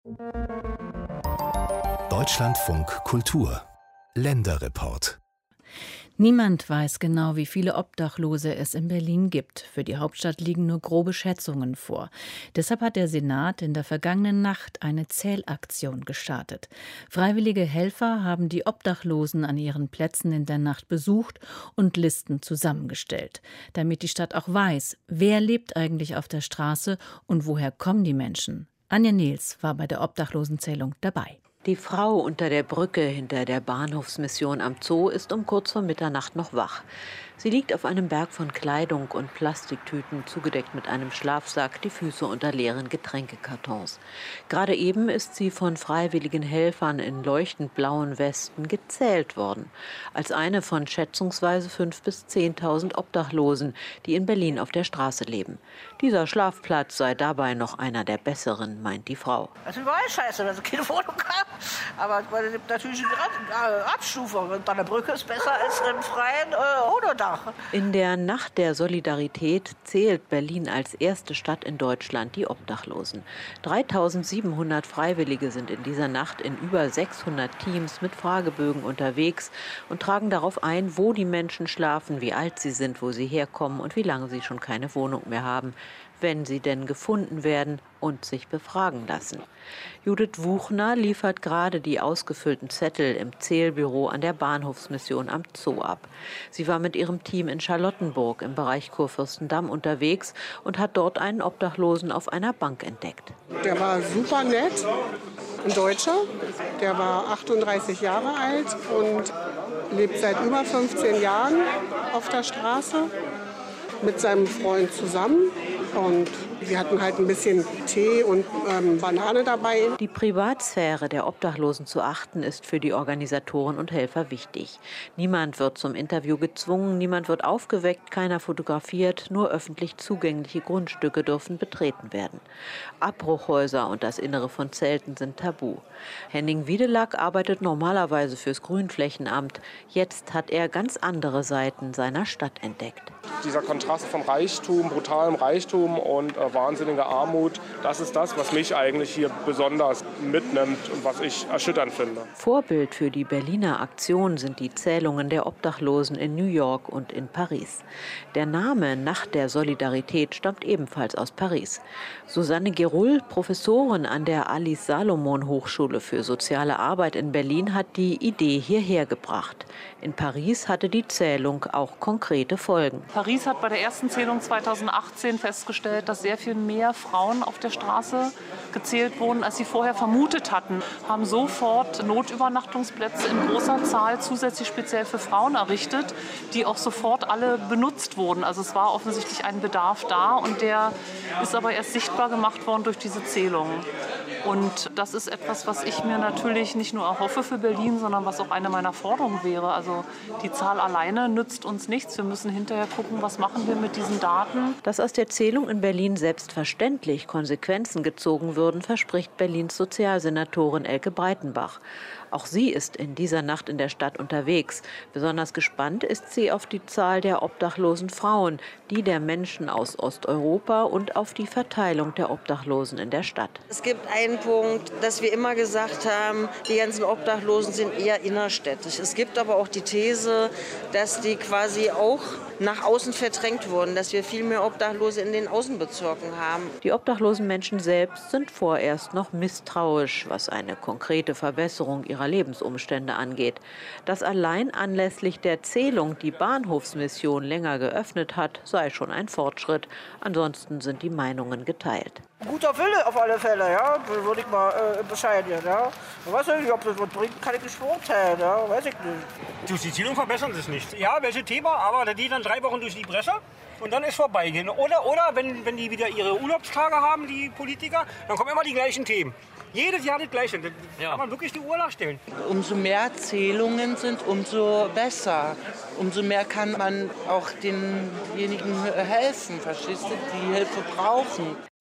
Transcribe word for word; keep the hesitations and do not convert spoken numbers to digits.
Deutschlandfunk Kultur Länderreport. Niemand weiß genau, wie viele Obdachlose es in Berlin gibt. Für die Hauptstadt liegen nur grobe Schätzungen vor. Deshalb hat der Senat in der vergangenen Nacht eine Zählaktion gestartet. Freiwillige Helfer haben die Obdachlosen an ihren Plätzen in der Nacht besucht und Listen zusammengestellt, damit die Stadt auch weiß, wer lebt eigentlich auf der Straße und woher kommen die Menschen. Anja Nehls war bei der Obdachlosenzählung dabei. Die Frau unter der Brücke hinter der Bahnhofsmission am Zoo ist um kurz vor Mitternacht noch wach. Sie liegt auf einem Berg von Kleidung und Plastiktüten, zugedeckt mit einem Schlafsack, die Füße unter leeren Getränkekartons. Gerade eben ist sie von freiwilligen Helfern in leuchtend blauen Westen gezählt worden. Als eine von schätzungsweise fünftausend bis zehntausend Obdachlosen, die in Berlin auf der Straße leben. Dieser Schlafplatz sei dabei noch einer der besseren, meint die Frau. Das ist überall scheiße, weil sie keine Wohnung haben. Aber es gibt natürlich eine Abstufung. Und an der Brücke ist besser als im freien äh, Honodach. In der Nacht der Solidarität zählt Berlin als erste Stadt in Deutschland die Obdachlosen. dreitausendsiebenhundert Freiwillige sind in dieser Nacht in über sechshundert Teams mit Fragebögen unterwegs und tragen darauf ein, wo die Menschen schlafen, wie alt sie sind, wo sie herkommen und wie lange sie schon keine Wohnung mehr haben, wenn sie denn gefunden werden und sich befragen lassen. Judith Wuchner liefert gerade die ausgefüllten Zettel im Zählbüro an der Bahnhofsmission am Zoo ab. Sie war mit ihrem Team in Charlottenburg im Bereich Kurfürstendamm unterwegs und hat dort einen Obdachlosen auf einer Bank entdeckt. Der war super nett, ein Deutscher. Der war achtunddreißig Jahre alt und lebt seit über fünfzehn Jahren auf der Straße mit seinem Freund zusammen. Und wir hatten halt ein bisschen Tee und ähm, Banane dabei. Die Privatsphäre der Obdachlosen zu achten, ist für die Organisatoren und Helfer wichtig. Niemand wird zum Interview gezwungen, niemand wird aufgeweckt, keiner fotografiert, nur öffentlich zugängliche Grundstücke dürfen betreten werden. Abbruchhäuser und das Innere von Zelten sind tabu. Henning Wiedelack arbeitet normalerweise fürs Grünflächenamt. Jetzt hat er ganz andere Seiten seiner Stadt entdeckt. Dieser Kontrast von Reichtum, brutalem Reichtum und äh, wahnsinniger Armut, das ist das, was mich eigentlich hier besonders mitnimmt und was ich erschütternd finde. Vorbild für die Berliner Aktion sind die Zählungen der Obdachlosen in New York und in Paris. Der Name Nacht der Solidarität stammt ebenfalls aus Paris. Susanne Gerull, Professorin an der Alice-Salomon-Hochschule für soziale Arbeit in Berlin, hat die Idee hierher gebracht. In Paris hatte die Zählung auch konkrete Folgen. Paris hat bei der ersten Zählung zweitausendachtzehn festgestellt, dass sehr viel mehr Frauen auf der Straße gezählt wurden, als sie vorher vermutet hatten. Haben sofort Notübernachtungsplätze in großer Zahl zusätzlich speziell für Frauen errichtet, die auch sofort alle benutzt wurden. Also es war offensichtlich ein Bedarf da und der ist aber erst sichtbar gemacht worden durch diese Zählung. Und das ist etwas, was ich mir natürlich nicht nur erhoffe für Berlin, sondern was auch eine meiner Forderungen wäre. Also die Zahl alleine nützt uns nichts. Wir müssen hinterher gucken, was machen wir mit diesen Daten. Dass aus der Zählung in Berlin selbstverständlich Konsequenzen gezogen würden, verspricht Berlins Sozialsenatorin Elke Breitenbach. Auch sie ist in dieser Nacht in der Stadt unterwegs. Besonders gespannt ist sie auf die Zahl der obdachlosen Frauen, die der Menschen aus Osteuropa und auf die Verteilung der Obdachlosen in der Stadt. Es gibt einen Punkt, dass wir immer gesagt haben, die ganzen Obdachlosen sind eher innerstädtisch. Es gibt aber auch die These, dass die quasi auch nach außen verdrängt wurden, dass wir viel mehr Obdachlose in den Außenbezirken haben. Die obdachlosen Menschen selbst sind vorerst noch misstrauisch, was eine konkrete Verbesserung ihrer Lebensumstände angeht. Dass allein anlässlich der Zählung die Bahnhofsmission länger geöffnet hat, sei schon ein Fortschritt. Ansonsten sind die Meinungen geteilt. Guter Wille auf alle Fälle, ja, würde ich mal äh, bescheiden, ja. Ich weiß nicht, ob das was bringt, kann ich nicht beurteilen, ja, weiß ich nicht. Durch die Zählung verbessern sie es nicht. Ja, welche Thema, aber die dann drei Wochen durch die Presse und dann ist vorbei. Oder, oder wenn, wenn die wieder ihre Urlaubstage haben, die Politiker, dann kommen immer die gleichen Themen. Jedes Jahr das Gleiche. Da ja. Kann man wirklich die Uhr nachstellen. Umso mehr Zählungen sind, umso besser. Umso mehr kann man auch denjenigen helfen, verstehst du, die Hilfe brauchen.